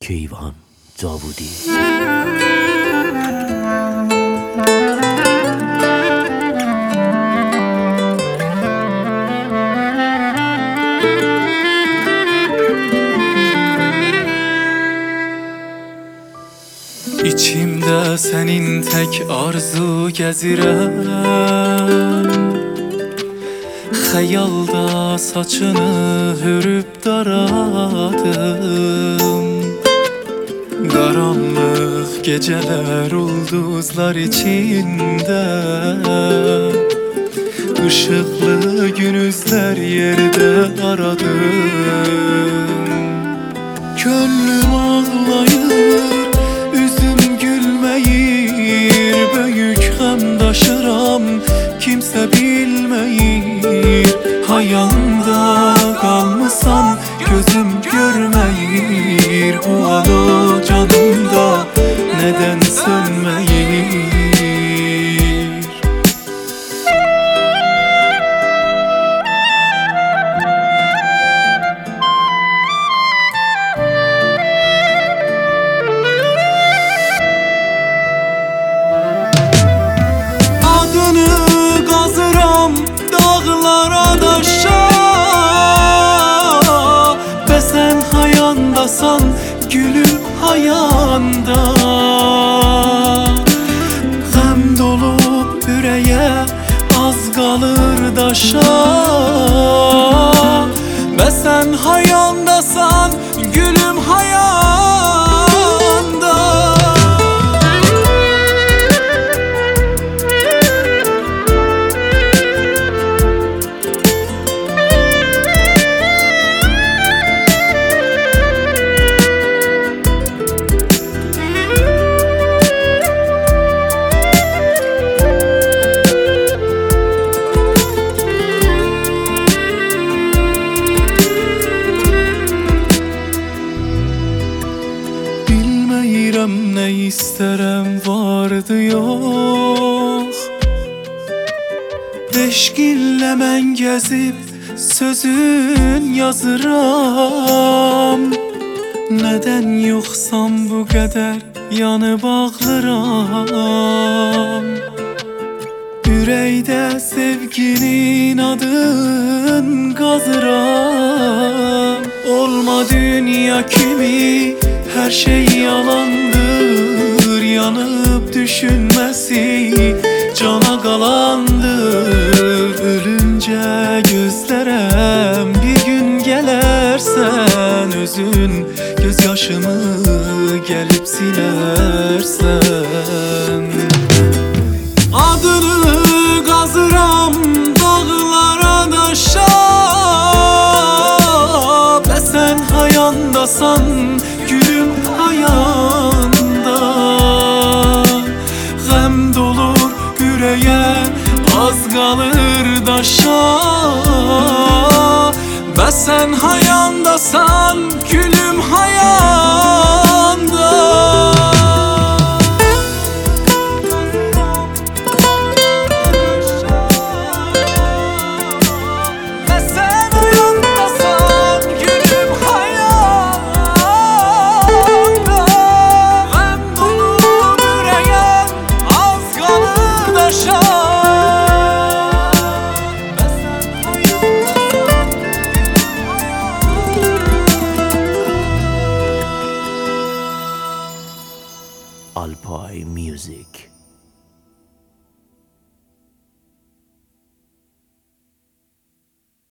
کیوان داوودی. İçimde senin tek arzu gezirem, hayalda saçını hörüp daradım. Karanlık geceler ulduzlar içinde, ışıklı günüzler yerde aradım. Gönlüm ağlayır, üzüm gülmeyir, büyük hem daşıram, kimse bilmeyir. Hayalımda kalmışsan gözüm görmeyir, bu alo canımda neden sönmeyir? Dağlara daşa ve sen hayandasan gülüm hayanda. Gəm dolup yüreğe az kalır daşa ve sen hayandasan gülüm hayanda. Bilmeyirəm ne isterem vardı yok. Eşqinlə mən gezip sözün yazıram. Neden yoxsam bu kadar yanıb ağlıram. Yüreğde sevginin adın qazıram. Olma dünya kimi her şey yalandır, yanıp düşünmesi cana kalandır. Ölünce gözlerem bir gün gelersen, özün gözyaşımı gelip silersen. Adını kazıram dağlara daşa ve sen hayandasan gülüm hayanda. Gəm dolur yüreğe az kalır daşa ve sen hayandasan gülüm hayanda. Alpay Music.